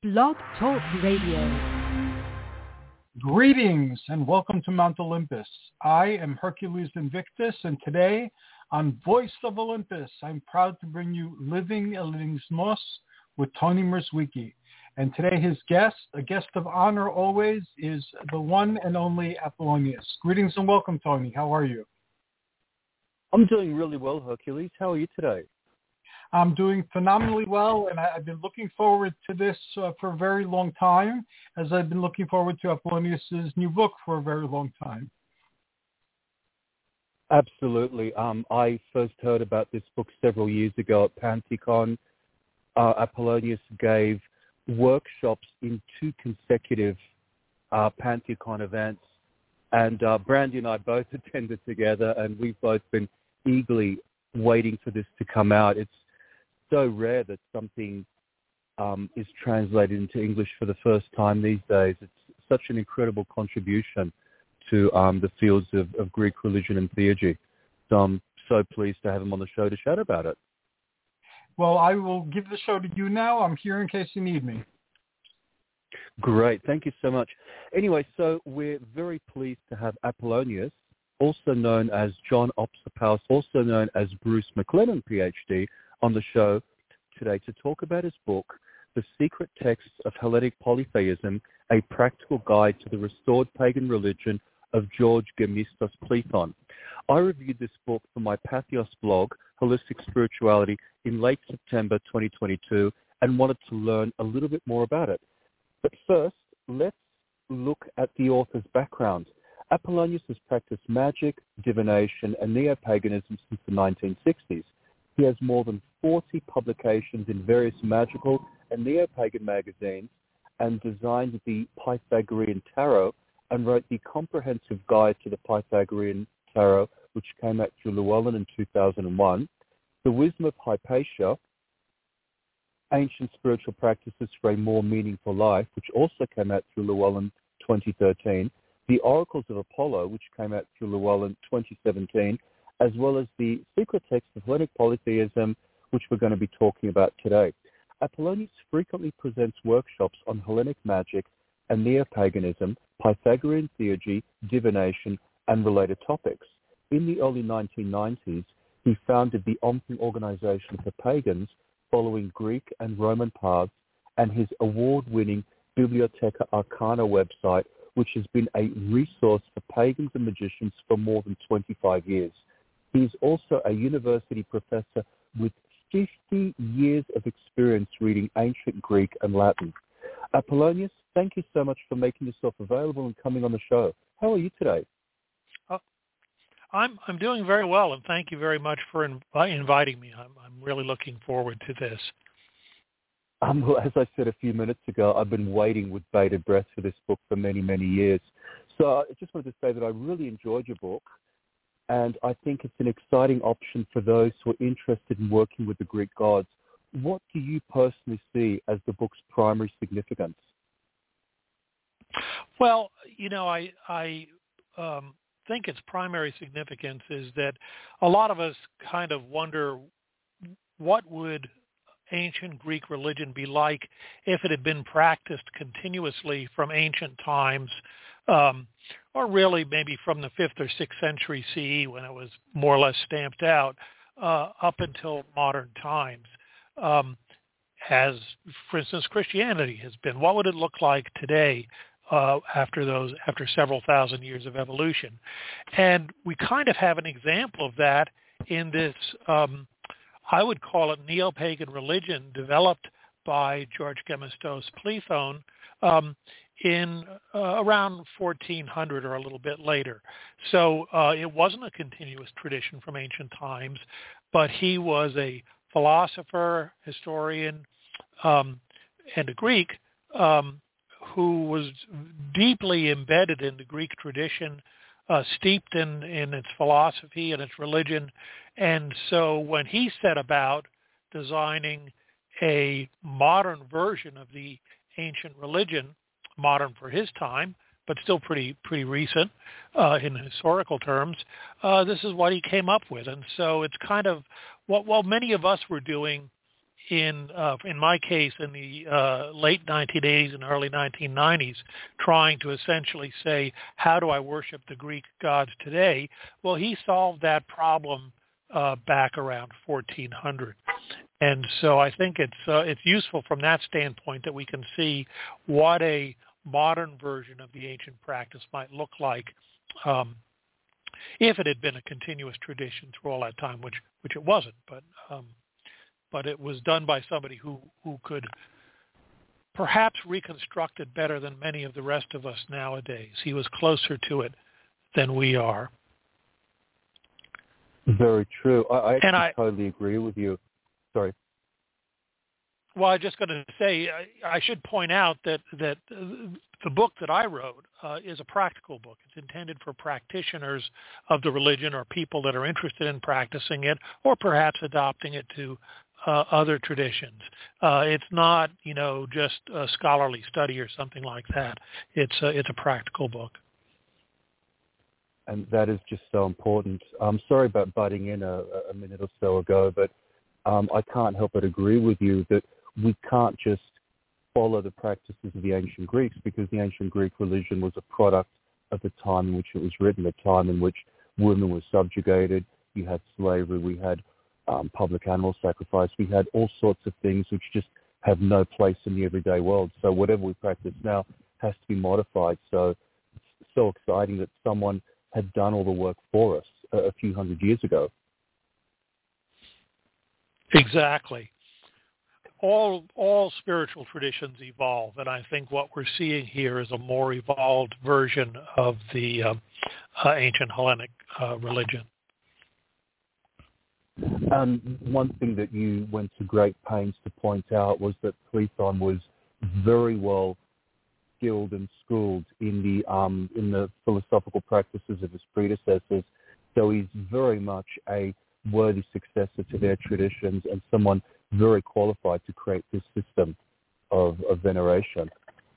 Blog Talk Radio. Greetings and welcome to Mount Olympus. I am Hercules Invictus, and today on Voice of Olympus, I'm proud to bring you Living Ellingsmos with Tony Merzwicki. And today his guest, a guest of honor always, is the one and only Apollonius. Greetings and welcome, Tony. How are you? I'm doing really well, Hercules. How are you today? I'm doing phenomenally well, and I've been looking forward to this for a very long time, as I've been looking forward to Apollonius's new book for a very long time. Absolutely. I first heard about this book several years ago at PantheCon. Apollonius gave workshops in 2 consecutive PantheCon events, and Brandy and I both attended together, and we've both been eagerly waiting for this to come out. It's so rare that something is translated into English for the first time these days. It's such an incredible contribution to the fields of Greek religion and theurgy. So I'm so pleased to have him on the show to chat about it. Well, I will give the show to you now. I'm here in case you need me. Great. Thank you so much. Anyway, so we're very pleased to have Apollonius, also known as John Opsapaus, also known as Bruce McLennan, PhD, on the show today to talk about his book, The Secret Texts of Hellenic Polytheism, A Practical Guide to the Restored Pagan Religion of George Gemistos Plethon. I reviewed this book for my Patheos blog, Holistic Spirituality, in late September 2022 and wanted to learn a little bit more about it. But first, let's look at the author's background. Apollonius has practiced magic, divination, and neo-paganism since the 1960s. He has more than 40 publications in various magical and neo-pagan magazines and designed the Pythagorean Tarot and wrote the Comprehensive Guide to the Pythagorean Tarot, which came out through Llewellyn in 2001, The Wisdom of Hypatia, Ancient Spiritual Practices for a More Meaningful Life, which also came out through Llewellyn 2013, The Oracles of Apollo, which came out through Llewellyn 2017, as well as The Secret Texts of Hellenic Polytheism, which we're going to be talking about today. Apollonius frequently presents workshops on Hellenic magic and neo-paganism, Pythagorean theurgy, divination, and related topics. In the early 1990s, he founded the Omphing Organization for Pagans, following Greek and Roman paths, and his award-winning Bibliotheca Arcana website, which has been a resource for pagans and magicians for more than 25 years. He is also a university professor with 50 years of experience reading ancient Greek and Latin. Apollonius, thank you so much for making yourself available and coming on the show. How are you today? I'm doing very well, and thank you very much for inviting me. I'm really looking forward to this. Well, as I said a few minutes ago, I've been waiting with bated breath for this book for many, many years. So I just wanted to say that I really enjoyed your book, and I think it's an exciting option for those who are interested in working with the Greek gods. What do you personally see as the book's primary significance? Well, I think its primary significance is that a lot of us kind of wonder what would ancient Greek religion be like if it had been practiced continuously from ancient times, or really maybe from the 5th or 6th century CE when it was more or less stamped out, up until modern times, as, for instance, Christianity has been. What would it look like today after several thousand years of evolution? And we kind of have an example of that in this, I would call it neo-pagan religion developed by George Gemistos Plethon in around 1400 or a little bit later. So it wasn't a continuous tradition from ancient times, but he was a philosopher, historian, and a Greek who was deeply embedded in the Greek tradition, steeped in its philosophy and its religion. And so when he set about designing a modern version of the ancient religion, modern for his time, but still pretty recent in historical terms, this is what he came up with. And so it's kind of what many of us were doing in my case, in the late 1980s and early 1990s, trying to essentially say, how do I worship the Greek gods today? Well, he solved that problem back around 1400. And so I think it's useful from that standpoint that we can see what a modern version of the ancient practice might look like if it had been a continuous tradition through all that time, which it wasn't, but it was done by somebody who could perhaps reconstruct it better than many of the rest of us nowadays. He was closer to it than we are. Very true. I totally agree with you. Sorry. Well, I'm just going to say, I should point out that the book that I wrote is a practical book. It's intended for practitioners of the religion or people that are interested in practicing it or perhaps adopting it to other traditions. It's not, just a scholarly study or something like that. It's a practical book. And that is just so important. I'm sorry about butting in a minute or so ago, but I can't help but agree with you that we can't just follow the practices of the ancient Greeks, because the ancient Greek religion was a product of the time in which it was written, a time in which women were subjugated. You had slavery, we had public animal sacrifice, we had all sorts of things which just have no place in the everyday world. So whatever we practice now has to be modified. So it's so exciting that someone had done all the work for us a few hundred years ago. Exactly. All spiritual traditions evolve, and I think what we're seeing here is a more evolved version of the ancient Hellenic religion. One thing that you went to great pains to point out was that Platon was very well skilled and schooled in the philosophical practices of his predecessors. So he's very much a worthy successor to their traditions and someone very qualified to create this system of veneration.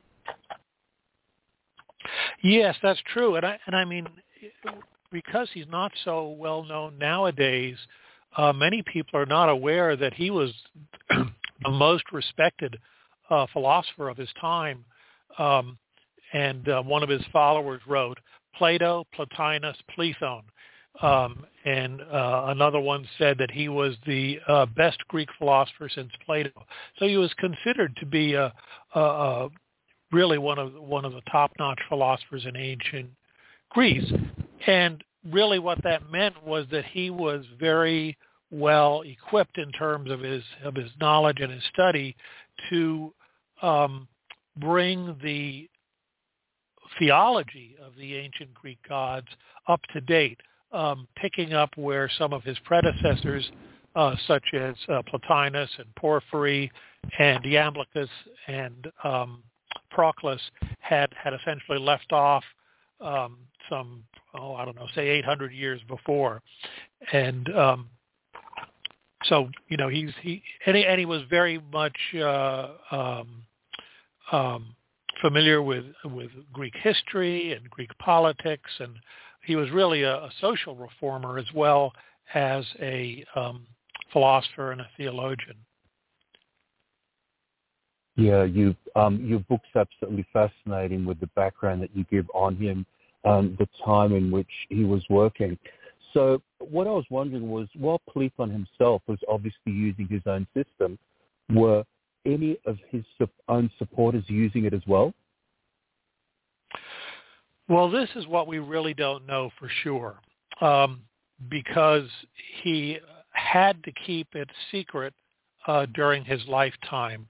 Yes, that's true. And I mean, because he's not so well known nowadays, many people are not aware that he was the most respected philosopher of his time. And one of his followers wrote, Plato, Plotinus, Platon. And another one said that he was the best Greek philosopher since Plato. So he was considered to be really one of the top-notch philosophers in ancient Greece. And really what that meant was that he was very well equipped in terms of his knowledge and his study to bring the theology of the ancient Greek gods up to date, picking up where some of his predecessors, such as Plotinus and Porphyry and Iamblichus and Proclus, had essentially left off some, say 800 years before. And so, he was very much familiar with Greek history and Greek politics, and he was really a social reformer as well as a philosopher and a theologian. Yeah, your book's absolutely fascinating with the background that you give on him, the time in which he was working. So what I was wondering was, while Platon himself was obviously using his own system, were any of his own supporters using it as well? Well, this is what we really don't know for sure, because he had to keep it secret during his lifetime.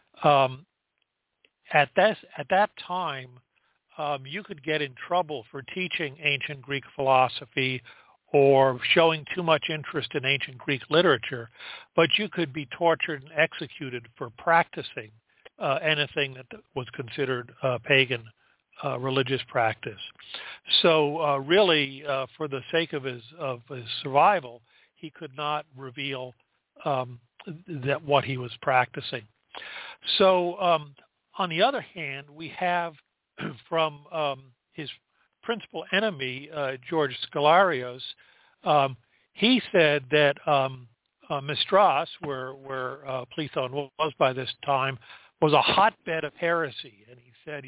At that time, you could get in trouble for teaching ancient Greek philosophy or showing too much interest in ancient Greek literature, but you could be tortured and executed for practicing anything that was considered pagan religious practice. So really, for the sake of his survival, he could not reveal that what he was practicing. So on the other hand, we have from his principal enemy, George Scholarios, he said that Mistras, where Plethon was by this time, was a hotbed of heresy. And he said,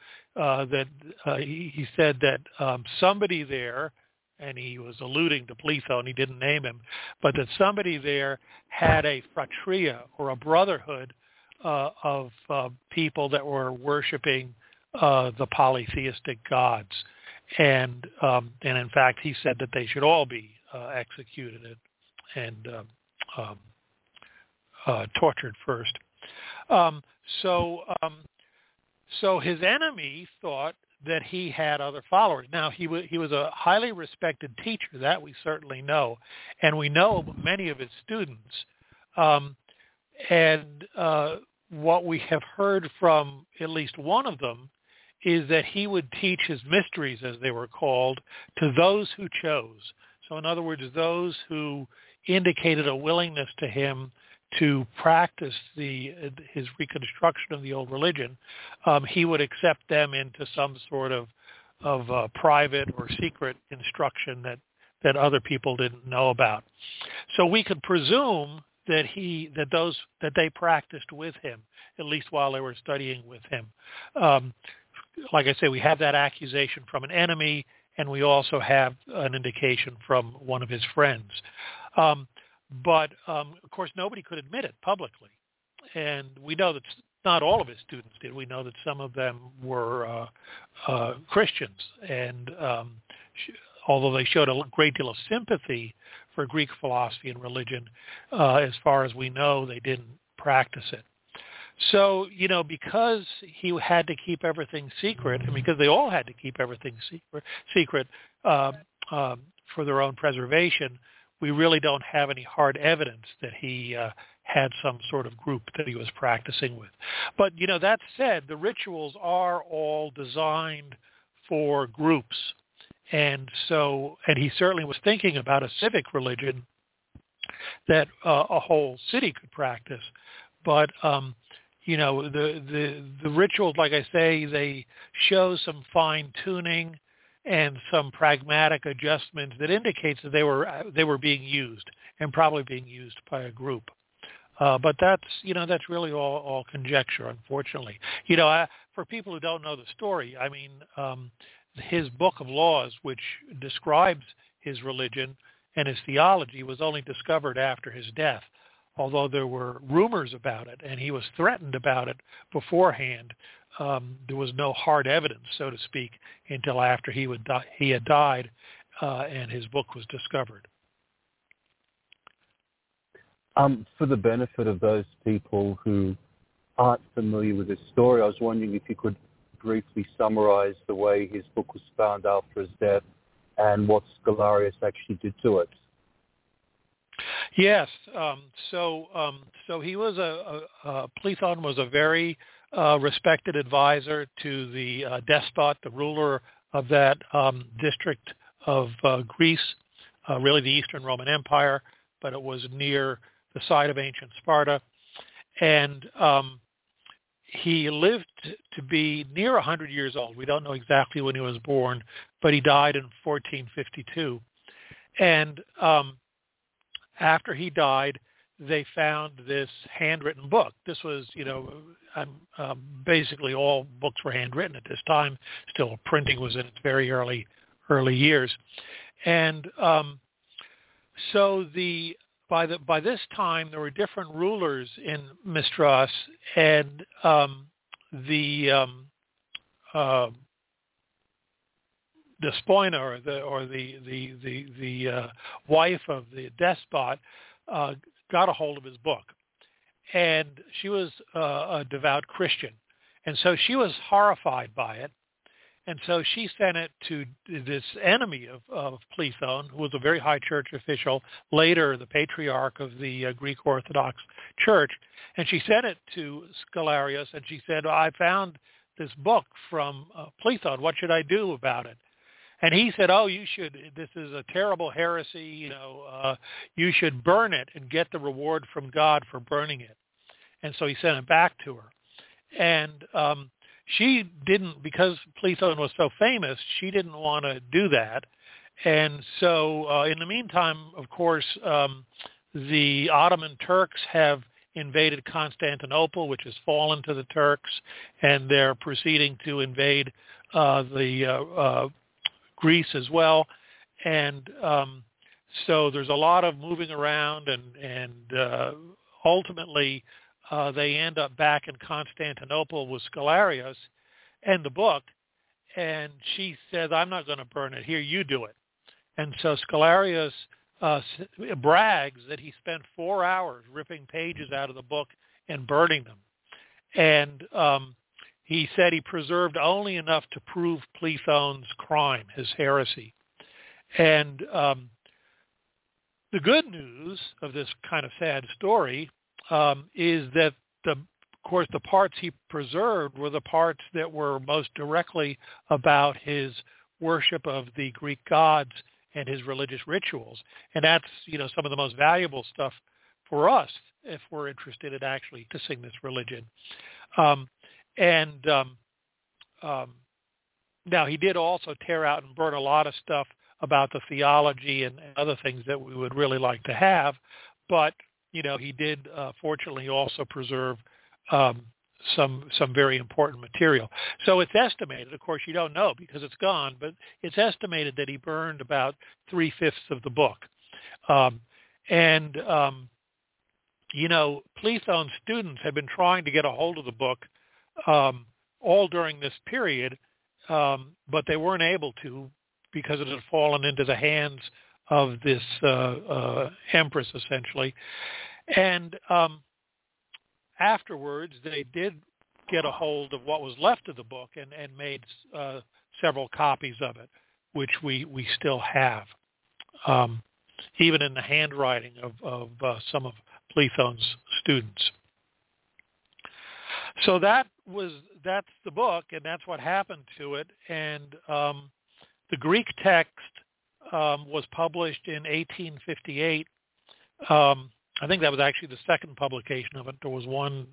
he said that somebody there, and he was alluding to Plethon, he didn't name him, but that somebody there had a fratria, or a brotherhood of people that were worshiping the polytheistic gods. And in fact, he said that they should all be executed and tortured first. So his enemy thought that he had other followers. Now, he was a highly respected teacher, that we certainly know, and we know many of his students. What we have heard from at least one of them is that he would teach his mysteries, as they were called, to those who chose. So in other words, those who indicated a willingness to him to practice his reconstruction of the old religion, he would accept them into some sort of private or secret instruction that other people didn't know about. So we could presume that they practiced with him, at least while they were studying with him. Like I say, we have that accusation from an enemy, and we also have an indication from one of his friends. But of course, nobody could admit it publicly. And we know that not all of his students did. We know that some of them were Christians. And although they showed a great deal of sympathy for Greek philosophy and religion, as far as we know, they didn't practice it. So, because he had to keep everything secret, and because they all had to keep everything secret for their own preservation, we really don't have any hard evidence that he had some sort of group that he was practicing with. But, that said, the rituals are all designed for groups. And he certainly was thinking about a civic religion that a whole city could practice. But, the rituals, like I say, they show some fine-tuning and some pragmatic adjustments that indicates that they were being used, and probably being used by a group. But that's really all conjecture, unfortunately. For people who don't know the story, I mean, his Book of Laws, which describes his religion and his theology, was only discovered after his death, although there were rumors about it, and he was threatened about it beforehand. There was no hard evidence, so to speak, until after he had died, and his book was discovered. For the benefit of those people who aren't familiar with his story, I was wondering if you could briefly summarize the way his book was found after his death and what Scholarius actually did to it. Yes. So he was Plethon was a very respected advisor to the despot, the ruler of that district of Greece, really the Eastern Roman Empire, but it was near the site of ancient Sparta. And he lived to be near 100 years old. We don't know exactly when he was born, but he died in 1452. And after he died, they found this handwritten book. This was, basically all books were handwritten at this time. Still, printing was in its very early years. And by this time, there were different rulers in Mistras, and the despoina, or the wife of the despot, got a hold of his book, and she was a devout Christian, and so she was horrified by it, and so she sent it to this enemy of Plethon, who was a very high church official, later the patriarch of the Greek Orthodox Church, and she sent it to Scholarius, and she said, I found this book from Plethon. What should I do about it? And he said, this is a terrible heresy, you should burn it and get the reward from God for burning it. And so he sent it back to her. And she didn't, because Plethon was so famous, she didn't want to do that. And so in the meantime, of course, the Ottoman Turks have invaded Constantinople, which has fallen to the Turks, and they're proceeding to invade Greece as well. And so there's a lot of moving around, and ultimately they end up back in Constantinople with Scholarius and the book, and she says, I'm not going to burn it. Here, you do it. And so Scholarius brags that he spent 4 hours ripping pages out of the book and burning them. And he said he preserved only enough to prove Plethon's crime, his heresy. And the good news of this kind of sad story is that, of course, the parts he preserved were the parts that were most directly about his worship of the Greek gods and his religious rituals. And that's, some of the most valuable stuff for us if we're interested in actually practicing this religion. Now, he did also tear out and burn a lot of stuff about the theology and other things that we would really like to have, but he did fortunately also preserve some very important material. So it's estimated, of course you don't know because it's gone, but it's estimated that he burned about 3/5 of the book. Plethon's students had been trying to get a hold of the book all during this period, but they weren't able to because it had fallen into the hands of this empress, essentially. And afterwards, they did get a hold of what was left of the book and made several copies of it, which we still have, even in the handwriting of some of Plethon's students. So that's the book, and that's what happened to it. And the Greek text was published in 1858. I think that was actually the second publication of it. There was one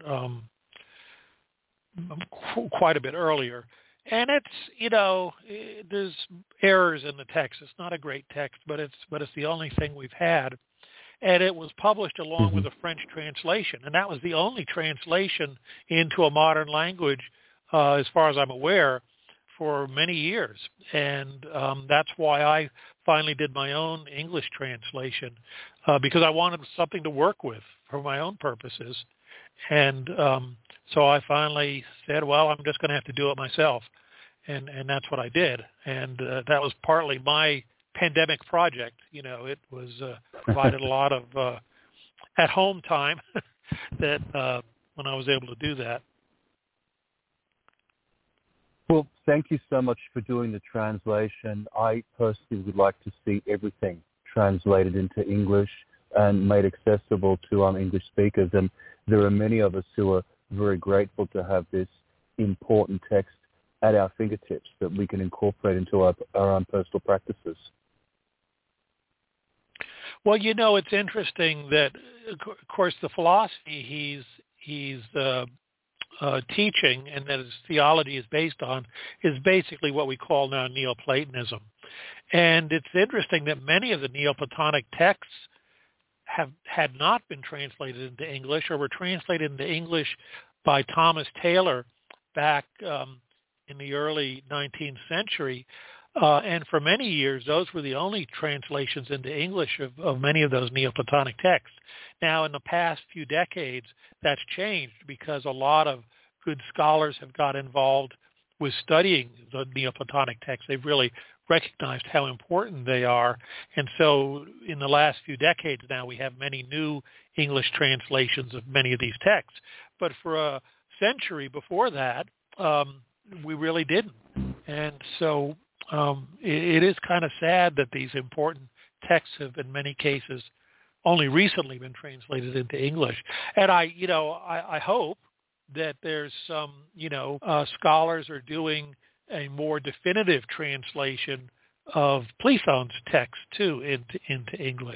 quite a bit earlier. And it's, there's errors in the text. It's not a great text, but it's the only thing we've had. And it was published along with a French translation. And that was the only translation into a modern language, as far as I'm aware, for many years. And that's why I finally did my own English translation, because I wanted something to work with for my own purposes. And so I finally said, well, I'm just going to have to do it myself. And that's what I did. And that was partly my pandemic project. It was provided a lot of at-home time that when I was able to do that. Well, thank you so much for doing the translation. I personally would like to see everything translated into English and made accessible to English speakers. And there are many of us who are very grateful to have this important text at our fingertips that we can incorporate into our own personal practices. Well, it's interesting that, of course, the philosophy he's teaching and that his theology is based on is basically what we call now Neoplatonism. And it's interesting that many of the Neoplatonic texts had not been translated into English or were translated into English by Thomas Taylor back in the early 19th century. And for many years, those were the only translations into English of many of those Neoplatonic texts. Now, in the past few decades, that's changed because a lot of good scholars have got involved with studying the Neoplatonic texts. They've really recognized how important they are. And so in the last few decades now, we have many new English translations of many of these texts. But for a century before that, we really didn't. And so it is kind of sad that these important texts have, in many cases, only recently been translated into English. And I hope that there's some, scholars are doing a more definitive translation of Plethon's text too into English,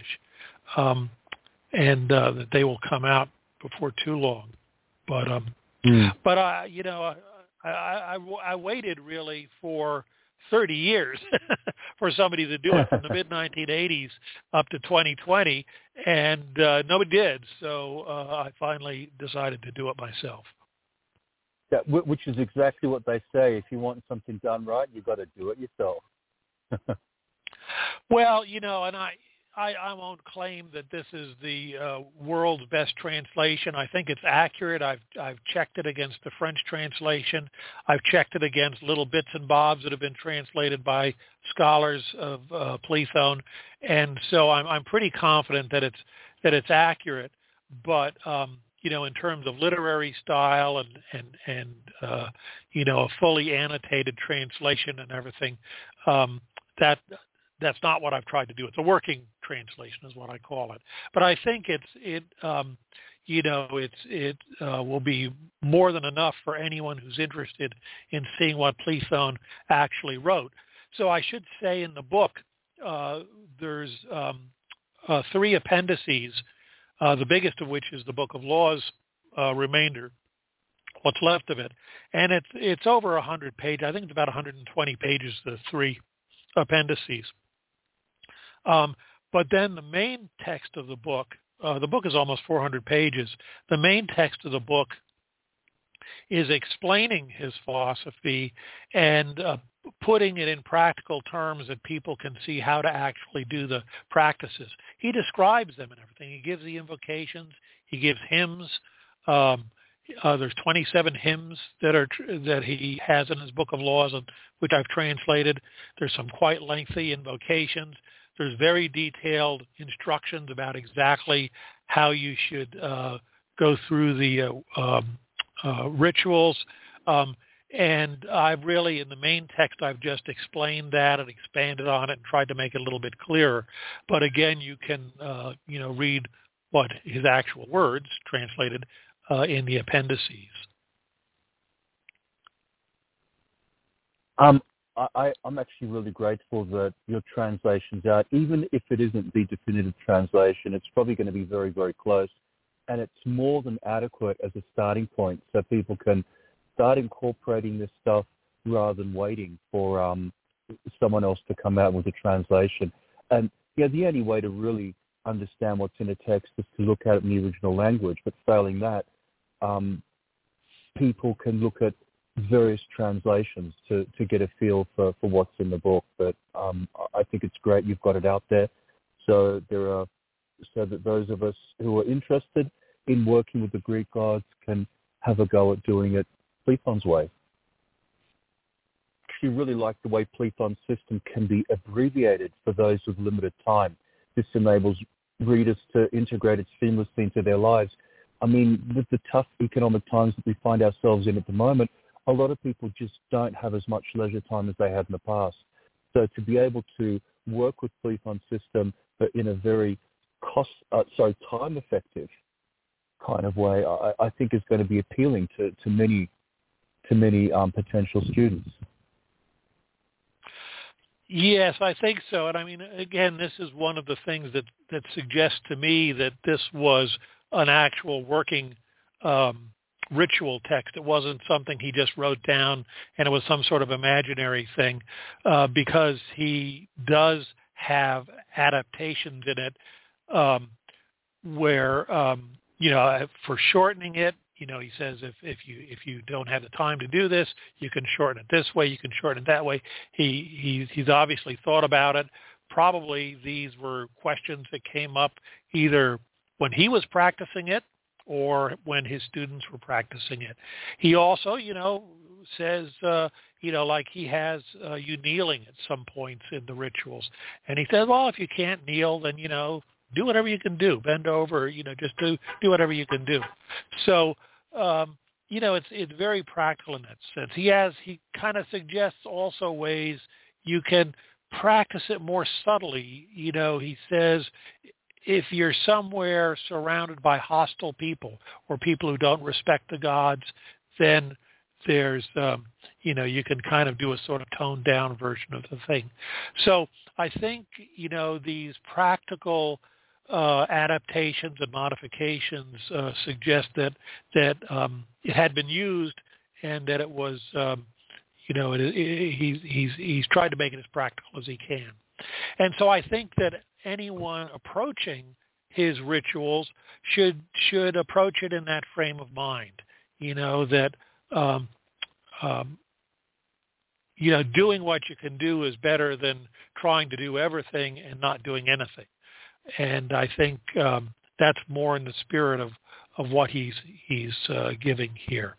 and that they will come out before too long. But I waited really for 30 years for somebody to do it from the mid-1980s up to 2020, and nobody did. So I finally decided to do it myself. Yeah, which is exactly what they say. If you want something done right, you've got to do it yourself. Well, and I won't claim that this is the world's best translation. I think it's accurate. I've checked it against the French translation. I've checked it against little bits and bobs that have been translated by scholars of Plethone, and so I'm pretty confident that it's accurate. But in terms of literary style and a fully annotated translation and everything, that's not what I've tried to do. It's a working translation, is what I call it. But I think it will be more than enough for anyone who's interested in seeing what Plethone actually wrote. So I should say in the book there's 3 appendices. The biggest of which is the Book of Laws remainder, what's left of it, and it's over 100 pages. I think it's about 120 pages. The 3 appendices. But then the main text of the book is almost 400 pages. The main text of the book is explaining his philosophy and putting it in practical terms that people can see how to actually do the practices. He describes them and everything. He gives the invocations. He gives hymns. There's 27 hymns that he has in his Book of Laws, which I've translated. There's some quite lengthy invocations. There's very detailed instructions about exactly how you should go through the rituals. And I've really, in the main text, I've just explained that and expanded on it and tried to make it a little bit clearer. But again, you can, read what his actual words translated in the appendices. I'm actually really grateful that your translation's out. Even if it isn't the definitive translation, it's probably going to be very, very close. And it's more than adequate as a starting point so people can start incorporating this stuff rather than waiting for someone else to come out with a translation. And the only way to really understand what's in a text is to look at it in the original language. But failing that, people can look at various translations to get a feel for what's in the book. But I think it's great you've got it out there, so that those of us who are interested in working with the Greek gods can have a go at doing it Plethone's way. I actually really like the way Plethone's system can be abbreviated for those with limited time. This enables readers to integrate it seamlessly into their lives. I mean, with the tough economic times that we find ourselves in at the moment, a lot of people just don't have as much leisure time as they had in the past. So to be able to work with Plethone's system, but in a very time-effective kind of way, I think is going to be appealing to many potential students. Yes, I think so. And I mean, again, this is one of the things that suggests to me that this was an actual working ritual text. It wasn't something he just wrote down and it was some sort of imaginary thing, because he does have adaptations in it where, for shortening it, he says if you don't have the time to do this, you can shorten it this way, you can shorten it that way. He's obviously thought about it. Probably these were questions that came up either when he was practicing it or when his students were practicing it. He also, says, like he has you kneeling at some points in the rituals. And he says, well, if you can't kneel, then, do whatever you can do. Bend over, just do whatever you can do. So, it's very practical in that sense. He kind of suggests also ways you can practice it more subtly. He says, if you're somewhere surrounded by hostile people or people who don't respect the gods, then there's, you can kind of do a sort of toned down version of the thing. So I think, these practical adaptations and modifications suggest that it had been used and that it was, he's tried to make it as practical as he can. And so I think that anyone approaching his rituals should approach it in that frame of mind. That doing what you can do is better than trying to do everything and not doing anything. And I think that's more in the spirit of what he's giving here.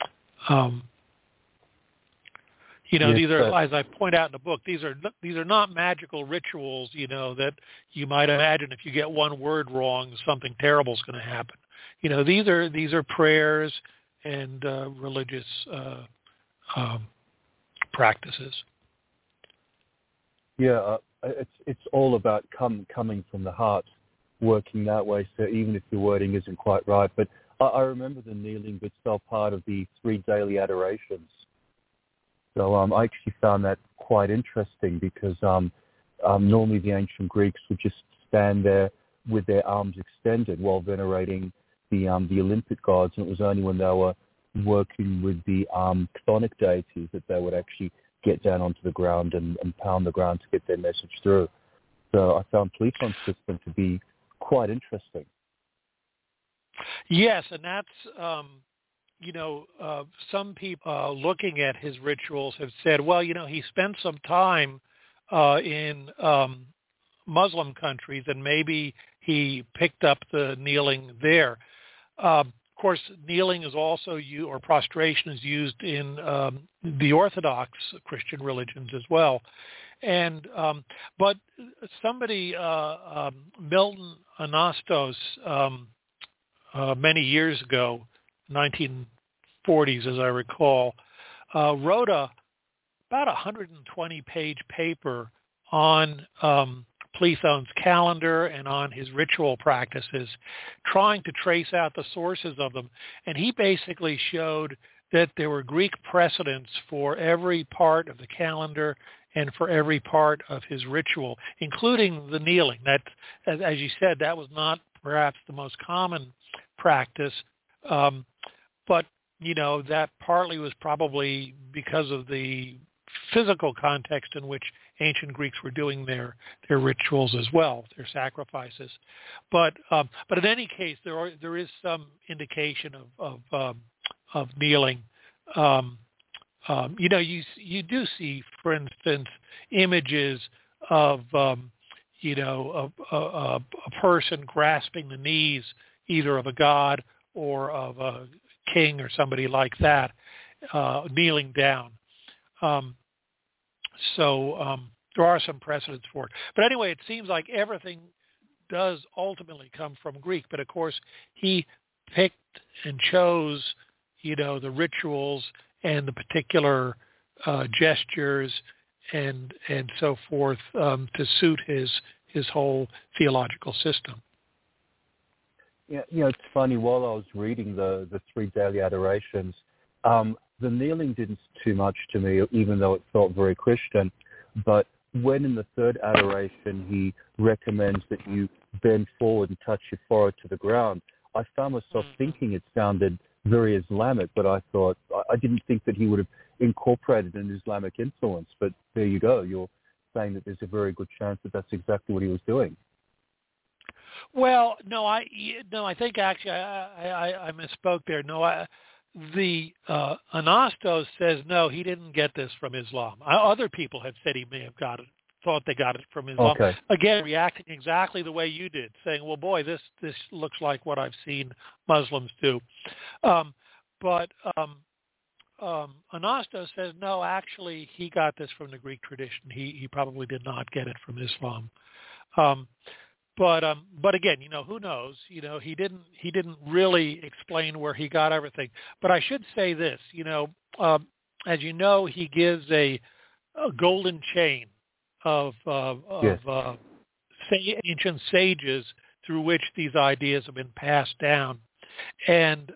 These are, as I point out in the book, these are not magical rituals, that you might imagine if you get one word wrong, something terrible is going to happen. These are prayers and religious practices. Yeah, it's all about coming from the heart, working that way. So even if your wording isn't quite right, but I remember the kneeling bits fell part of the 3 daily adorations. So I actually found that quite interesting because normally the ancient Greeks would just stand there with their arms extended while venerating the Olympic gods, and it was only when they were working with the chthonic deities that they would actually get down onto the ground and pound the ground to get their message through. So I found Platon's system to be quite interesting. Yes, and that's, some people looking at his rituals have said, well, he spent some time in Muslim countries and maybe he picked up the kneeling there. Of course, kneeling is also or prostration is used in the Orthodox Christian religions as well. And but somebody, Milton Anastos, many years ago, 1940s as I recall, wrote about 120-page paper on Platon's calendar and on his ritual practices, trying to trace out the sources of them. And he basically showed that there were Greek precedents for every part of the calendar and for every part of his ritual, including the kneeling. That, as you said, that was not perhaps the most common practice, but that partly was probably because of the physical context in which ancient Greeks were doing their rituals as well, their sacrifices. But in any case, there is some indication of kneeling. You do see, for instance, images of a person grasping the knees, either of a god or of a king or somebody like that, kneeling down. So there are some precedents for it. But anyway, it seems like everything does ultimately come from Greek. But of course, he picked and chose, the rituals and the particular gestures and so forth to suit his whole theological system. Yeah, it's funny. While I was reading the 3 daily adorations, the kneeling didn't too much to me, even though it felt very Christian. But when in the 3rd adoration he recommends that you bend forward and touch your forehead to the ground, I found myself thinking it sounded very Islamic, but I thought I didn't think that he would have incorporated an Islamic influence. But there you go. You're saying that there's a very good chance that that's exactly what he was doing. Well, no, I think actually I misspoke there. No, the Anastos says no, he didn't get this from Islam. Other people have said he may have thought they got it from Islam. Okay. Again, reacting exactly the way you did, saying, well, boy, this looks like what I've seen Muslims do. But Anastos says, no, actually, he got this from the Greek tradition. He probably did not get it from Islam. But again, who knows? He didn't really explain where he got everything. But I should say this, as you know, he gives a golden chain of Yes. ancient sages through which these ideas have been passed down, and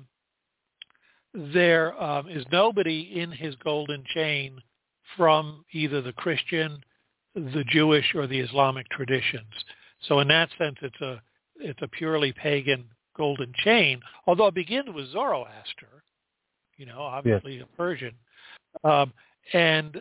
there is nobody in his golden chain from either the Christian, the Jewish, or the Islamic traditions. So in that sense, it's a purely pagan golden chain, although it begins with Zoroaster, obviously a Persian. And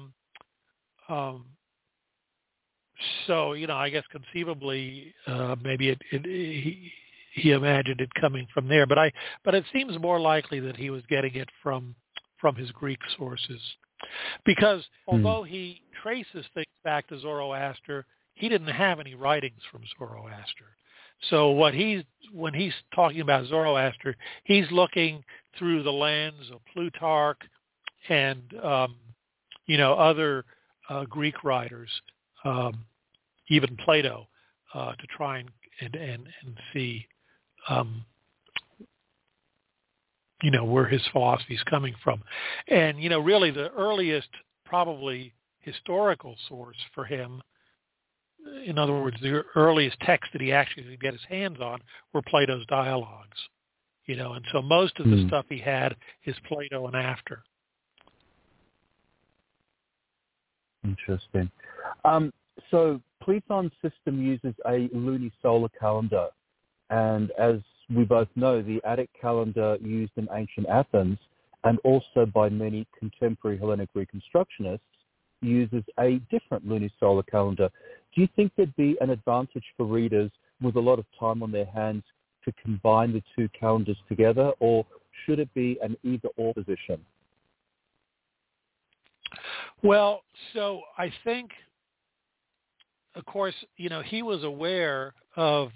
so, I guess conceivably, maybe he imagined it coming from there, but it seems more likely that he was getting it from his Greek sources, because although he traces things back to Zoroaster, he didn't have any writings from Zoroaster. So when he's talking about Zoroaster, he's looking through the lens of Plutarch and other Greek writers, even Plato, to try and see where his philosophy is coming from. And really the earliest probably historical source for him, in other words, the earliest text that he actually could get his hands on, were Plato's dialogues. And so most of the stuff he had is Plato and after. Interesting. So Platon's system uses a lunisolar calendar, and as we both know, the Attic calendar used in ancient Athens and also by many contemporary Hellenic reconstructionists uses a different lunisolar calendar. Do you think there'd be an advantage for readers with a lot of time on their hands to combine the two calendars together, or should it be an either-or position? Well, so I think, of course, he was aware of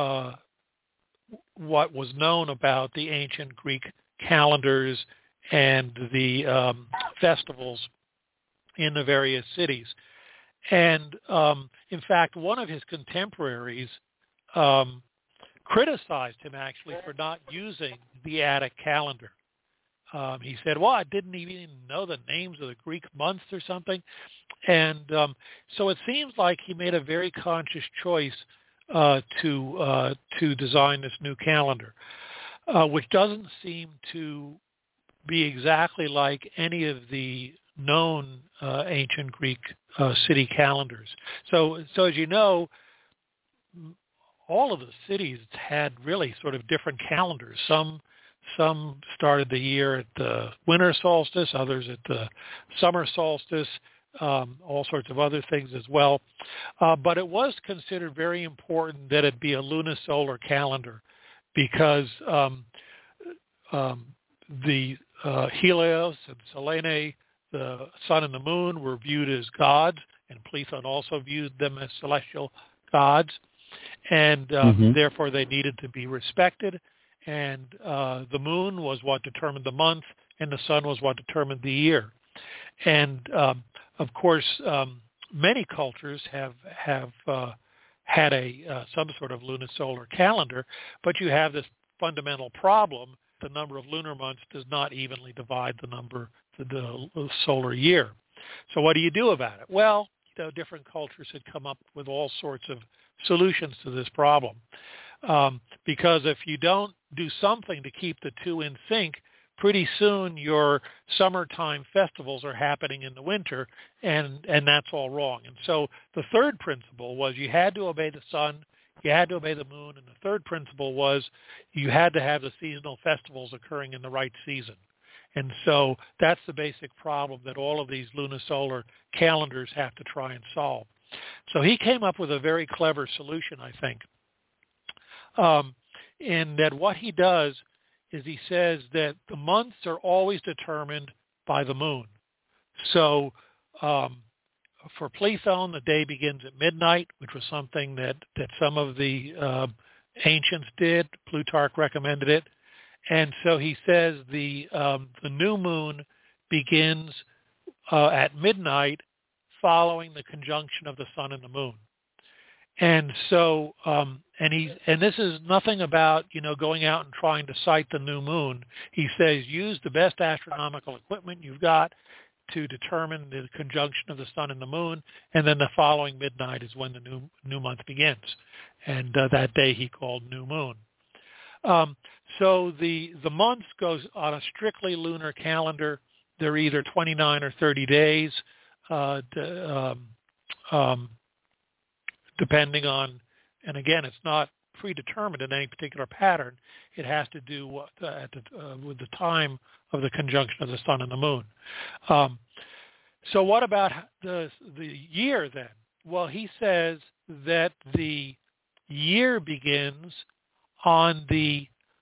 what was known about the ancient Greek calendars and the festivals in the various cities. And in fact, one of his contemporaries criticized him actually for not using the Attic calendar. He said, well, I didn't even know the names of the Greek months or something. And so it seems like he made a very conscious choice to design this new calendar, which doesn't seem to be exactly like any of the known ancient Greek city calendars. So as you know, all of the cities had really sort of different calendars. Some started the year at the winter solstice, others at the summer solstice, all sorts of other things as well. But it was considered very important that it be a lunisolar calendar, because the Helios and Selene, the sun and the moon, were viewed as gods, and Platon also viewed them as celestial gods, and therefore they needed to be respected. And the moon was what determined the month, and the sun was what determined the year. And of course, many cultures have had some sort of lunisolar calendar, but you have this fundamental problem: the number of lunar months does not evenly divide the solar year. So what do you do about it? Well, different cultures had come up with all sorts of solutions to this problem. Because if you don't do something to keep the two in sync, pretty soon your summertime festivals are happening in the winter, and that's all wrong. And so the third principle was you had to obey the sun, you had to obey the moon, and the third principle was you had to have the seasonal festivals occurring in the right season. And so that's the basic problem that all of these lunisolar calendars have to try and solve. So he came up with a very clever solution, I think. In that what he does is he says that the months are always determined by the moon. So for Platon, the day begins at midnight, which was something that some of the ancients did. Plutarch recommended it. And so he says the new moon begins at midnight following the conjunction of the sun and the moon. And so, and this is nothing about, going out and trying to sight the new moon. He says, use the best astronomical equipment you've got to determine the conjunction of the sun and the moon, and then the following midnight is when the new month begins. And that day he called new moon. So the months goes on a strictly lunar calendar. They're either 29 or 30 days, depending on, and again, it's not predetermined in any particular pattern. It has to do with the time of the conjunction of the sun and the moon. So what about the year then? Well, he says that the year begins on the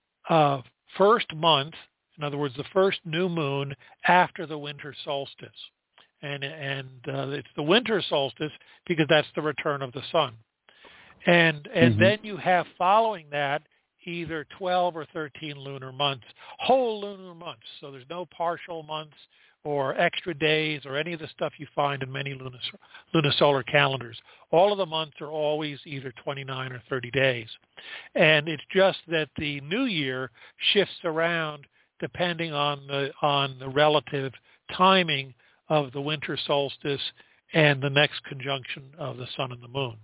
first month, in other words, the first new moon after the winter solstice. And it's the winter solstice because that's the return of the sun. And then you have following that either 12 or 13 lunar months, whole lunar months. So there's no partial months or extra days or any of the stuff you find in many lunisolar calendars. All of the months are always either 29 or 30 days. And it's just that the new year shifts around depending on the relative timing of the winter solstice and the next conjunction of the sun and the moon.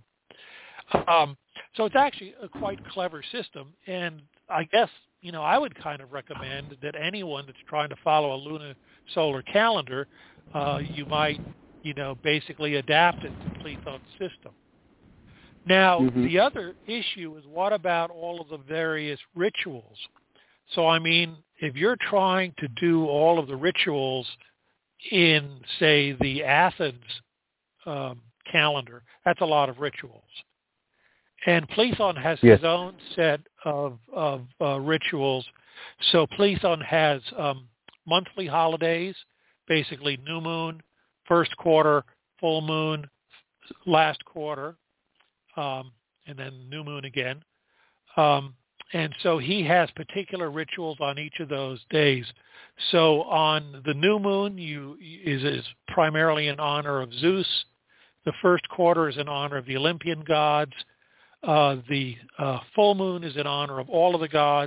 So it's actually a quite clever system, and I guess, I would kind of recommend that anyone that's trying to follow a lunisolar calendar, you might, basically adapt it to Plethon's system. Now, the other issue is, what about all of the various rituals? So, I mean, if you're trying to do all of the rituals in, say, the Athens calendar, that's a lot of rituals. And Plethon has his own set of rituals. So Plethon has monthly holidays, basically new moon, first quarter, full moon, last quarter, and then new moon again. And so he has particular rituals on each of those days. So on the new moon is primarily in honor of Zeus. The first quarter is in honor of the Olympian gods. The full moon is in honor of all of the gods.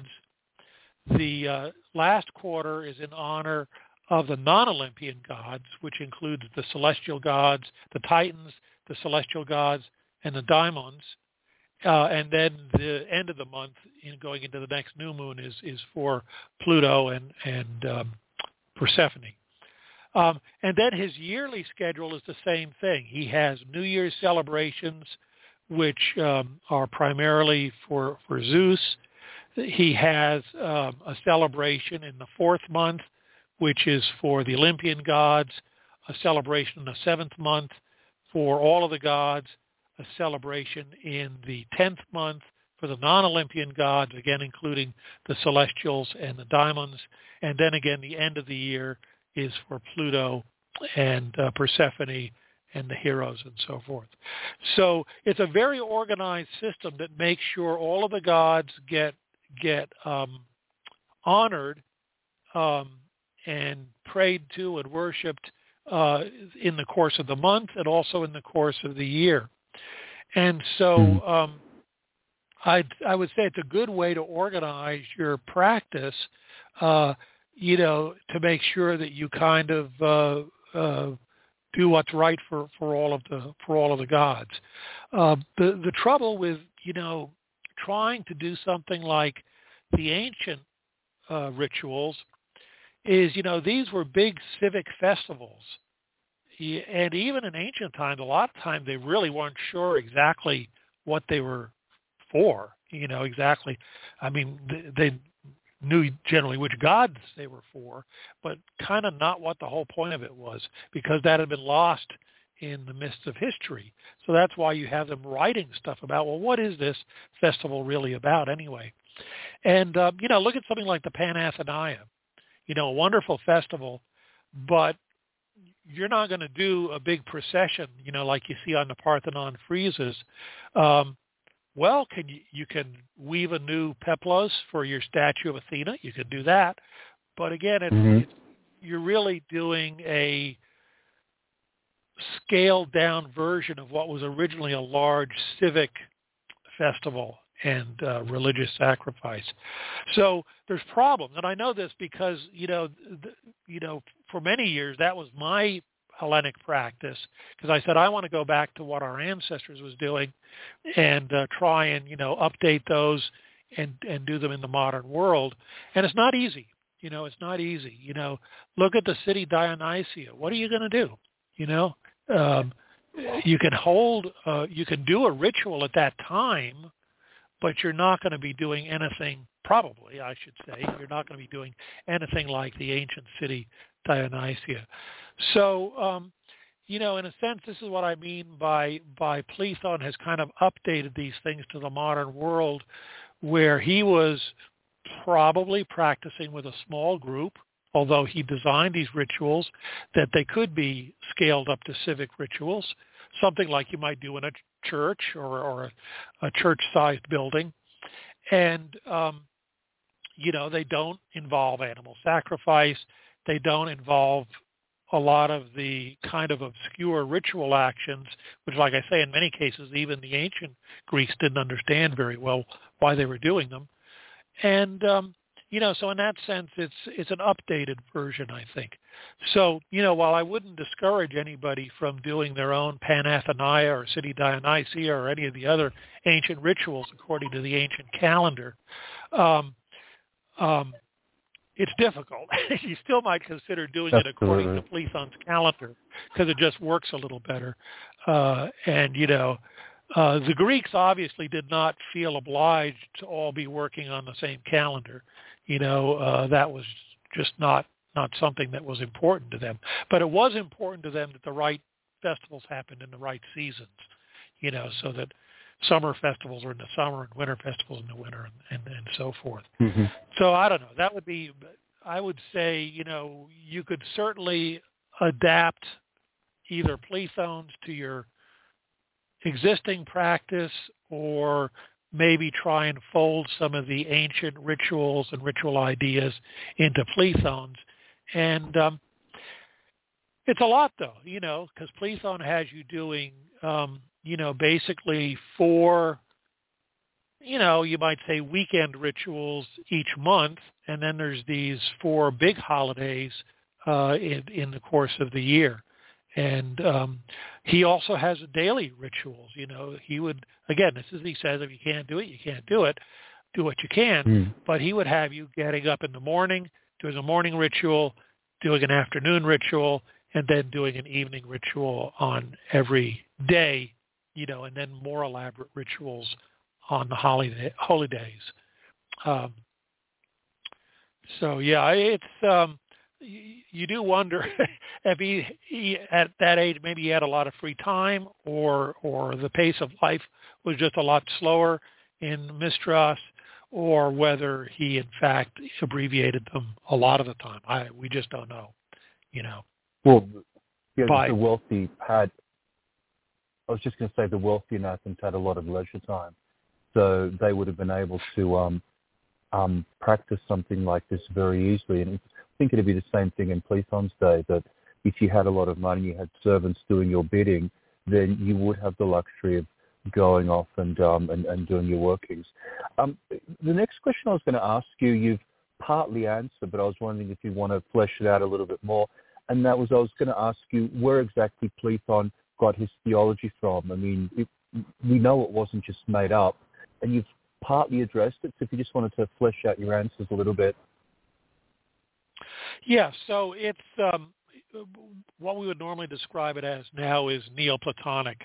The last quarter is in honor of the non-Olympian gods, which includes the celestial gods, the Titans, the celestial gods, and the daimons. And then the end of the month, going into the next new moon, is for Pluto and Persephone. And then his yearly schedule is the same thing. He has New Year's celebrations, which are primarily for Zeus. He has a celebration in the fourth month, which is for the Olympian gods, a celebration in the seventh month for all of the gods, a celebration in the 10th month for the non-Olympian gods, again including the celestials and the daimons, and then again the end of the year is for Pluto and Persephone and the heroes and so forth. So it's a very organized system that makes sure all of the gods get honored and prayed to and worshipped in the course of the month and also in the course of the year. And so I would say it's a good way to organize your practice, to make sure that you kind of do what's right for all of the gods. The trouble with trying to do something like the ancient rituals is these were big civic festivals. And even in ancient times, a lot of times they really weren't sure exactly what they were for, exactly. I mean, they knew generally which gods they were for, but kind of not what the whole point of it was, because that had been lost in the midst of history. So that's why you have them writing stuff about, well, what is this festival really about anyway? And, look at something like the Panathenaea, a wonderful festival, but you're not going to do a big procession, like you see on the Parthenon friezes. Well, you can weave a new peplos for your statue of Athena. You can do that, but again, you're really doing a scaled down version of what was originally a large civic festival and religious sacrifice. So there's problems, and I know this because for many years that was my Hellenic practice, because I said I want to go back to what our ancestors was doing and try and update those and do them in the modern world. And it's not easy. It's not easy. Look at the city Dionysia. What are you going to do? You can do a ritual at that time, but you're not going to be doing anything, probably, I should say, you're not going to be doing anything like the ancient city Dionysia. So, in a sense, this is what I mean by Platon has kind of updated these things to the modern world, where he was probably practicing with a small group, although he designed these rituals that they could be scaled up to civic rituals, something like you might do in a church or a church-sized building. And, they don't involve animal sacrifice. They don't involve a lot of the kind of obscure ritual actions, which, like I say, in many cases, even the ancient Greeks didn't understand very well why they were doing them. And, so in that sense, it's an updated version, I think. So, while I wouldn't discourage anybody from doing their own Panathenaia or City Dionysia or any of the other ancient rituals according to the ancient calendar, it's difficult. You still might consider doing it according to Platon's calendar because it just works a little better. The Greeks obviously did not feel obliged to all be working on the same calendar. That was just not something that was important to them. But it was important to them that the right festivals happened in the right seasons, so that summer festivals are in the summer and winter festivals in the winter and so forth. Mm-hmm. So I don't know. I would say, you could certainly adapt either Platon's to your existing practice or maybe try and fold some of the ancient rituals and ritual ideas into Platon's. And it's a lot, though, because Platon has you doing, basically 4, you might say weekend rituals each month, and then there's these 4 big holidays in the course of the year. And he also has daily rituals. He would, again, this is, he says, if you can't do it, you can't do it. Do what you can. Mm. But he would have you getting up in the morning, doing a morning ritual, doing an afternoon ritual, and then doing an evening ritual on every day, and then more elaborate rituals on the holy days. It's you do wonder if he at that age maybe he had a lot of free time, or the pace of life was just a lot slower in Mistras, or whether he in fact abbreviated them a lot of the time. We just don't know, Well, the wealthy had. I was just going to say the wealthy in Athens had a lot of leisure time, so they would have been able to practice something like this very easily. And I think it'd be the same thing in Platon's day, that if you had a lot of money, you had servants doing your bidding, then you would have the luxury of going off and doing your workings. The next question I was going to ask you, you've partly answered, but I was wondering if you want to flesh it out a little bit more. And that was, I was going to ask you where exactly Platon got his theology from. I mean, we know it wasn't just made up, and you've partly addressed it. So if you just wanted to flesh out your answers a little bit. Yeah, so it's what we would normally describe it as now is Neoplatonic.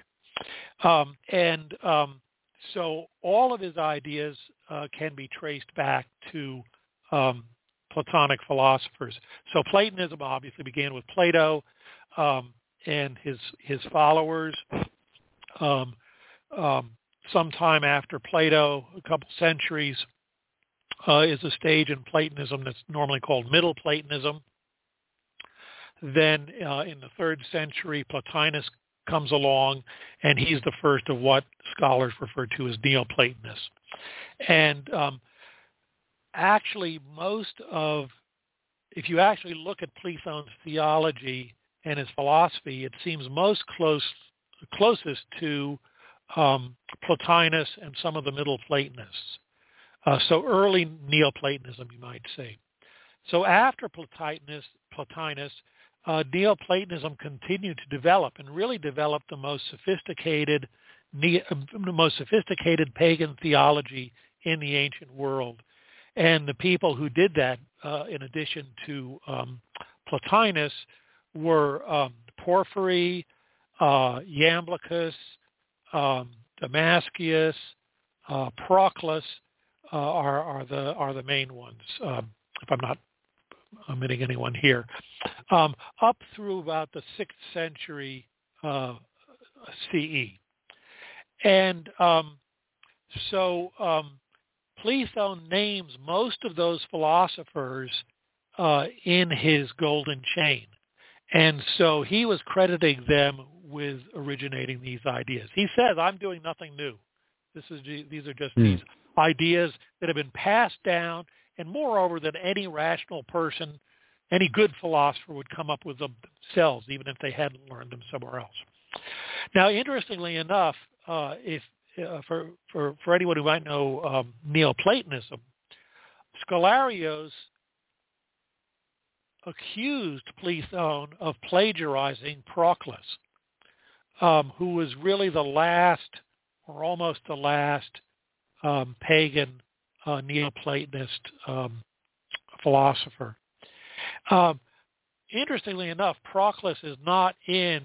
So all of his ideas can be traced back to Platonic philosophers. So Platonism obviously began with Plato and his followers. Sometime after Plato, a couple centuries, is a stage in Platonism that's normally called Middle Platonism. Then in the 3rd century, Plotinus comes along, and he's the first of what scholars refer to as Neoplatonists. And actually, if you actually look at Platon's theology and his philosophy, it seems closest to Plotinus and some of the Middle Platonists. So early Neoplatonism, you might say. So after Plotinus, Neoplatonism continued to develop and really developed the most sophisticated pagan theology in the ancient world. And the people who did that, in addition to Plotinus, were Porphyry, Iamblichus, Damascius, Proclus are the main ones. If I'm not omitting anyone here, up through about the 6th century CE, and Plato names most of those philosophers in his Golden Chain. And so he was crediting them with originating these ideas. He says, I'm doing nothing new. These are just these ideas that have been passed down, and moreover, that any rational person, any good philosopher would come up with them themselves, even if they hadn't learned them somewhere else. Now, interestingly enough, for anyone who might know Neoplatonism, Scholarios accused Plato of plagiarizing Proclus, who was really the last, or almost the last, pagan Neoplatonist philosopher. Interestingly enough, Proclus is not in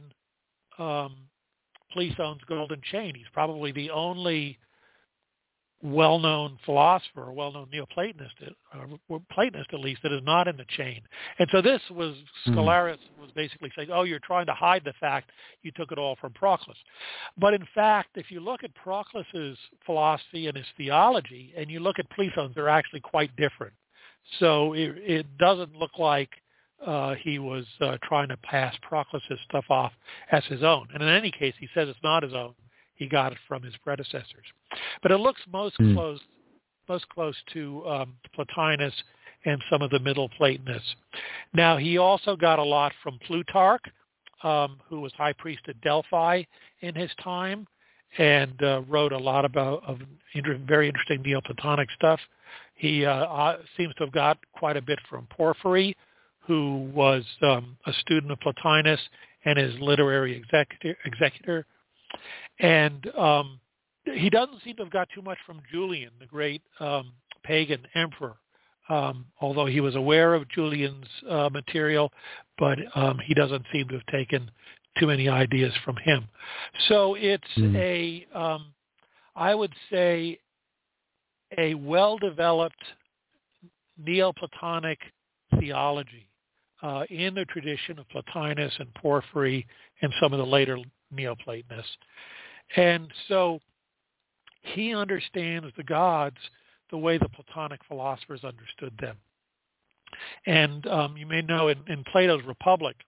Plato's Golden Chain. He's probably the only well-known philosopher, or well-known Neoplatonist, or Platonist at least, that is not in the chain. And so this was, Scholarius was basically saying, oh, you're trying to hide the fact you took it all from Proclus. But in fact, if you look at Proclus's philosophy and his theology, and you look at Plato's, they're actually quite different. So it doesn't look like he was trying to pass Proclus's stuff off as his own. And in any case, he says it's not his own. He got it from his predecessors. But it looks most close to Plotinus and some of the Middle Platonists. Now, he also got a lot from Plutarch, who was high priest at Delphi in his time, and wrote a lot of very interesting Neoplatonic stuff. He seems to have got quite a bit from Porphyry, who was a student of Plotinus and his literary executor. And he doesn't seem to have got too much from Julian, the great pagan emperor, although he was aware of Julian's material, but he doesn't seem to have taken too many ideas from him. So it's I would say, a well-developed Neoplatonic theology in the tradition of Plotinus and Porphyry and some of the later Neoplatonists. And so he understands the gods the way the Platonic philosophers understood them. And you may know in Plato's Republic,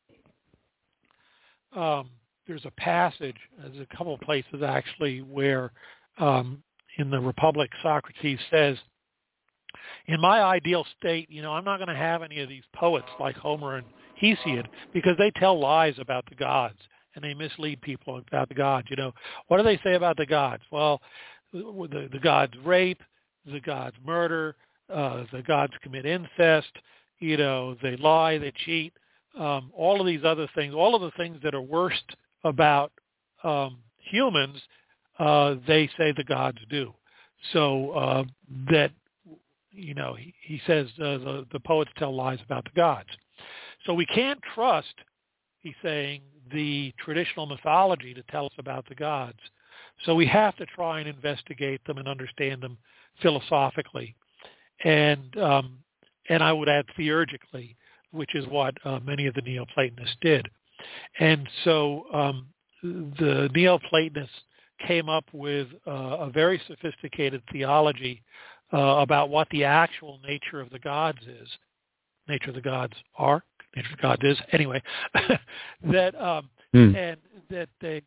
there's a passage, there's a couple of places actually, where in the Republic Socrates says, in my ideal state, I'm not going to have any of these poets like Homer and Hesiod, because they tell lies about the gods and they mislead people about the gods. What do they say about the gods? Well, the gods rape, the gods murder, the gods commit incest, they lie, they cheat, all of these other things, all of the things that are worst about humans, they say the gods do. So that, he says the poets tell lies about the gods. So we can't trust, he's saying, the traditional mythology to tell us about the gods. So we have to try and investigate them and understand them philosophically, and I would add theurgically, which is what many of the Neoplatonists did. And so the Neoplatonists came up with a very sophisticated theology about what the actual nature of the gods is, nature of the gods are, nature of the gods is, anyway, that and that they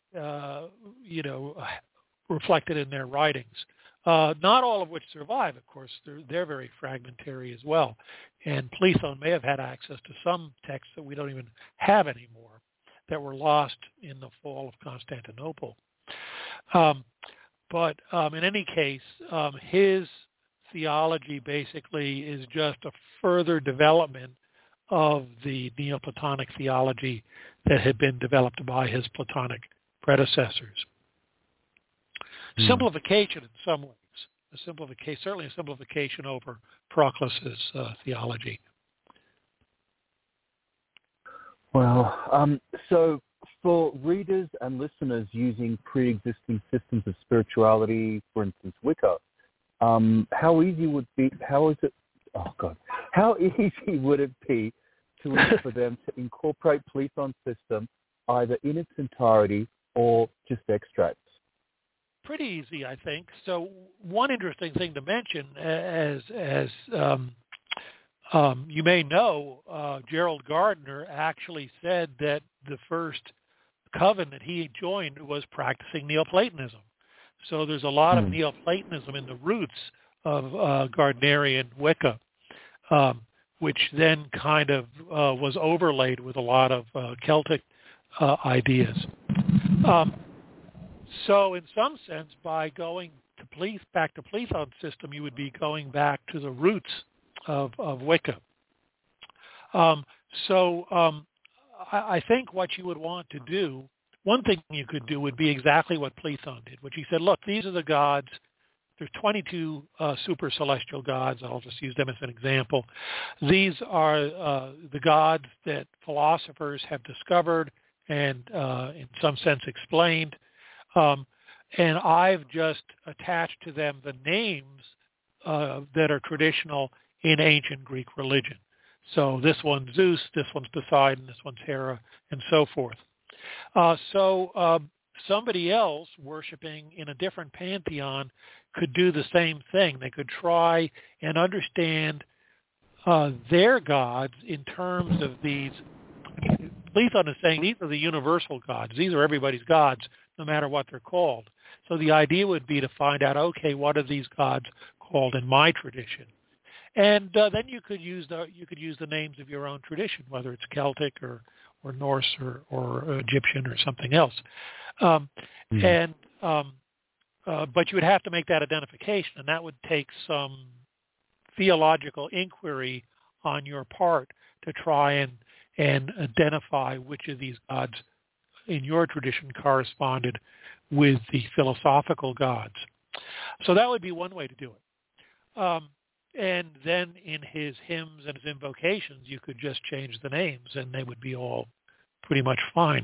reflected in their writings. Not all of which survive, of course. They're very fragmentary as well. And Plato may have had access to some texts that we don't even have anymore, that were lost in the fall of Constantinople. But in any case, his theology basically is just a further development of the Neoplatonic theology that had been developed by his Platonic predecessors. Simplification in some ways, certainly a simplification over Proclus's theology. Well, so for readers and listeners using pre-existing systems of spirituality, for instance, Wicca, how easy would it be for them to incorporate Plethon's system either in its entirety or just extracts? Pretty easy, I think. So one interesting thing to mention, as you may know, Gerald Gardner actually said that the first coven that he joined was practicing Neoplatonism. So there's a lot of Neoplatonism in the roots of Gardnerian Wicca, which then kind of was overlaid with a lot of Celtic ideas. So in some sense, by going to back to Plethon's system, you would be going back to the roots of Wicca. I think what you would want to do, one thing you could do would be exactly what Plethon did, which he said, look, these are the gods. There's 22 super celestial gods. I'll just use them as an example. These are the gods that philosophers have discovered and in some sense explained. And I've just attached to them the names that are traditional in ancient Greek religion. So this one's Zeus, this one's Poseidon, this one's Hera, and so forth. Somebody else worshiping in a different pantheon could do the same thing. They could try and understand their gods in terms of these. Plethon is saying these are the universal gods. These are everybody's gods, no matter what they're called. So the idea would be to find out, okay, what are these gods called in my tradition? And then you could use the names of your own tradition, whether it's Celtic or Norse or Egyptian or something else. But you would have to make that identification, and that would take some theological inquiry on your part to try and identify which of these gods in your tradition corresponded with the philosophical gods. So that would be one way to do it. And then in his hymns and his invocations, you could just change the names, and they would be all pretty much fine.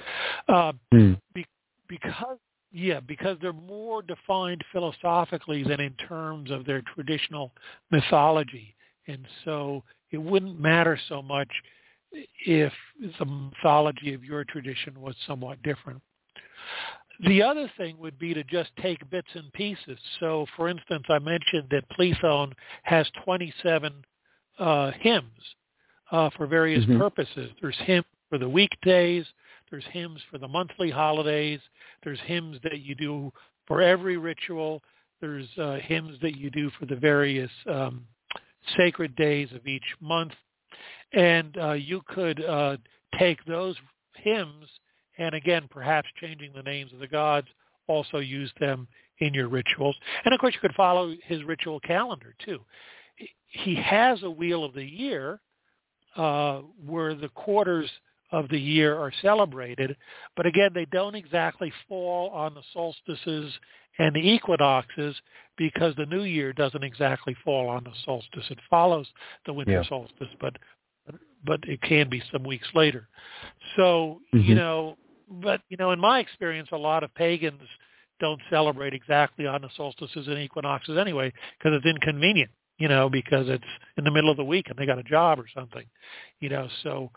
Because they're more defined philosophically than in terms of their traditional mythology. And so it wouldn't matter so much if the mythology of your tradition was somewhat different. The other thing would be to just take bits and pieces. So, for instance, I mentioned that Plethon has 27 hymns for various purposes. There's hymns for the weekdays. There's hymns for the monthly holidays. There's hymns that you do for every ritual. There's hymns that you do for the various sacred days of each month. And you could take those hymns and, again, perhaps changing the names of the gods, also use them in your rituals. And, of course, you could follow his ritual calendar, too. He has a wheel of the year where the quarters of the year are celebrated, but, again, they don't exactly fall on the solstices and the equinoxes because the new year doesn't exactly fall on the solstice. It follows the winter solstice, but it can be some weeks later. So, in my experience, a lot of pagans don't celebrate exactly on the solstices and equinoxes anyway because it's inconvenient, because it's in the middle of the week and they got a job or something, So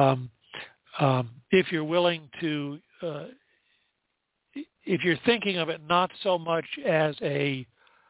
if you're willing to, if you're thinking of it not so much as a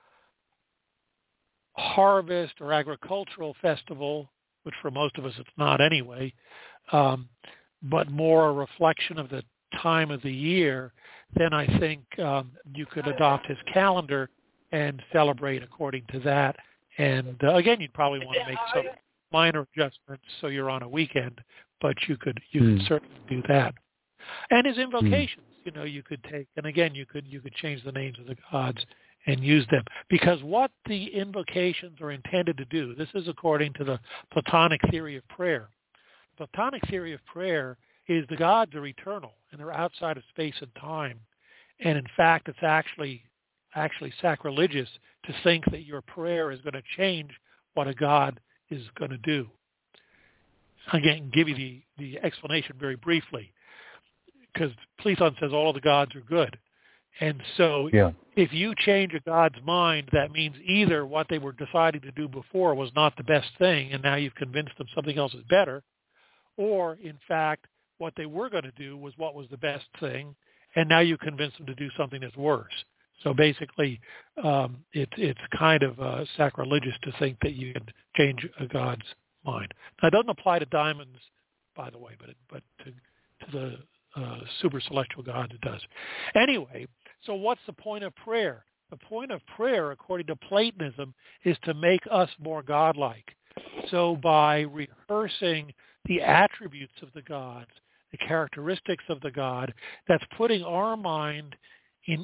harvest or agricultural festival, which for most of us it's not anyway, but more a reflection of the time of the year, then I think you could adopt his calendar and celebrate according to that. And again, you'd probably want to make some minor adjustments so you're on a weekend, but you could certainly do that. And his invocations, you could take, and again, you could change the names of the gods and use them. Because what the invocations are intended to do, this is according to the Platonic theory of prayer. The Platonic theory of prayer is the gods are eternal and they're outside of space and time. And in fact, it's actually sacrilegious to think that your prayer is going to change what a god is going to do. Again, give you the explanation very briefly. because Platon says all of the gods are good. And so if you change a god's mind, that means either what they were deciding to do before was not the best thing, and now you've convinced them something else is better, or, in fact, what they were going to do was what was the best thing, and now you convince them to do something that's worse. So basically, it's kind of sacrilegious to think that you can change a god's mind. Now, it doesn't apply to diamonds, by the way, but to the super celestial gods it does. Anyway, so what's the point of prayer? The point of prayer, according to Platonism, is to make us more godlike. So by rehearsing the attributes of the gods, the characteristics of the god, that's putting our mind in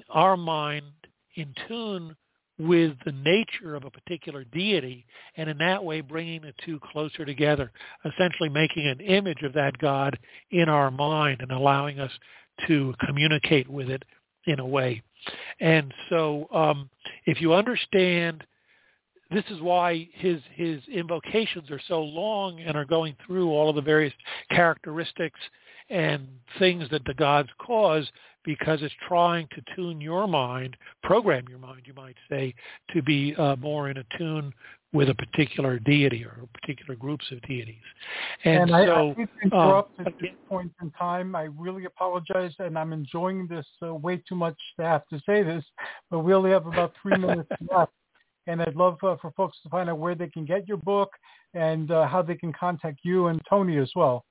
tune with the nature of a particular deity, and in that way bringing the two closer together, essentially making an image of that god in our mind and allowing us to communicate with it in a way. And so if you understand, this is why his invocations are so long and are going through all of the various characteristics and things that the gods cause, because it's trying to tune your mind, program your mind, you might say, to be more in tune with a particular deity or particular groups of deities. And so, I need to interrupt at this point in time. I really apologize, and I'm enjoying this way too much to have to say this, but we only have about 3 minutes left. And I'd love for folks to find out where they can get your book and how they can contact you and Tony as well.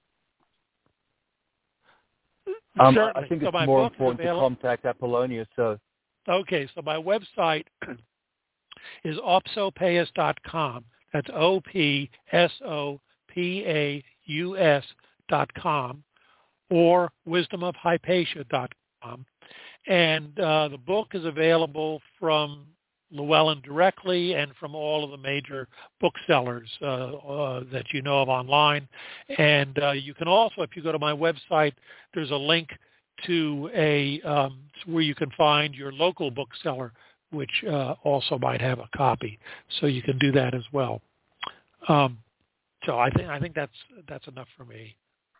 I think it's more important to contact Apollonius. So. Okay, so my website is opsopaeus.com. That's opsopaeus.com, or wisdomofhypatia.com. And the book is available from Llewellyn directly and from all of the major booksellers that you know of online. And you can also, if you go to my website, there's a link to where you can find your local bookseller, which also might have a copy. So you can do that as well. So I think that's enough for me.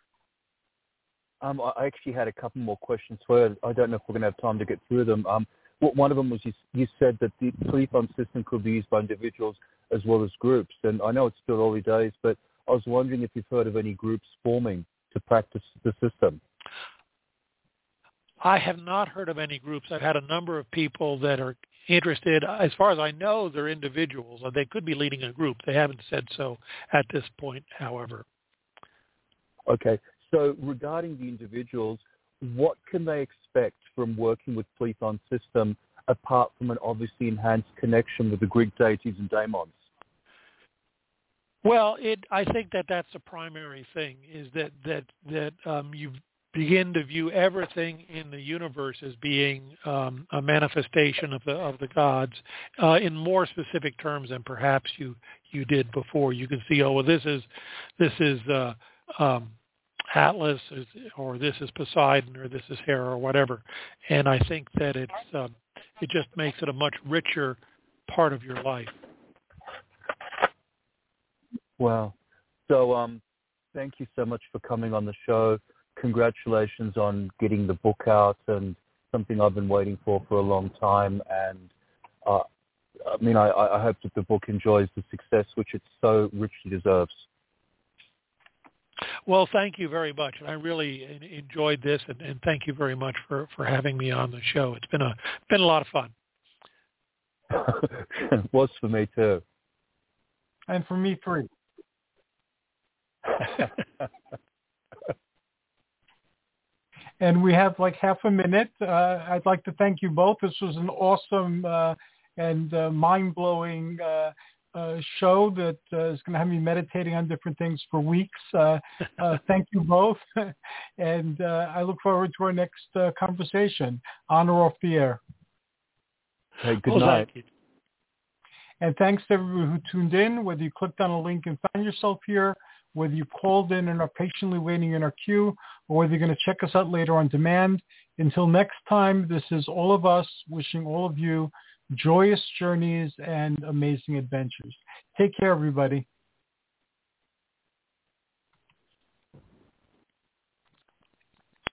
I actually had a couple more questions for you. I don't know if we're going to have time to get through them. One of them was you said that the Platon system could be used by individuals as well as groups. And I know it's still early days, but I was wondering if you've heard of any groups forming to practice the system. I have not heard of any groups. I've had a number of people that are interested. As far as I know, they're individuals. They could be leading a group. They haven't said so at this point, however. Okay. So regarding the individuals, what can they expect from working with Platon's system apart from an obviously enhanced connection with the Greek deities and daemons? Well, I think that's the primary thing, is that you begin to view everything in the universe as being a manifestation of the gods in more specific terms than perhaps you did before. You can see, this is Atlas, or this is Poseidon, or this is Hera, or whatever. And I think that it just makes it a much richer part of your life. Wow. So thank you so much for coming on the show. Congratulations on getting the book out, and something I've been waiting for a long time. And I hope that the book enjoys the success which it so richly deserves. Well, thank you very much. And I really enjoyed this, and thank you very much for having me on the show. It's been a lot of fun. It was for me too. And for me too. And we have like half a minute. I'd like to thank you both. This was an awesome and mind-blowing show that is going to have me meditating on different things for weeks. Thank you both. And I look forward to our next conversation on or off the air. Hey, good night. Thank you. And thanks to everyone who tuned in, whether you clicked on a link and found yourself here, whether you called in and are patiently waiting in our queue, or whether you're going to check us out later on demand. Until next time, this is all of us wishing all of you joyous journeys and amazing adventures. Take care, everybody.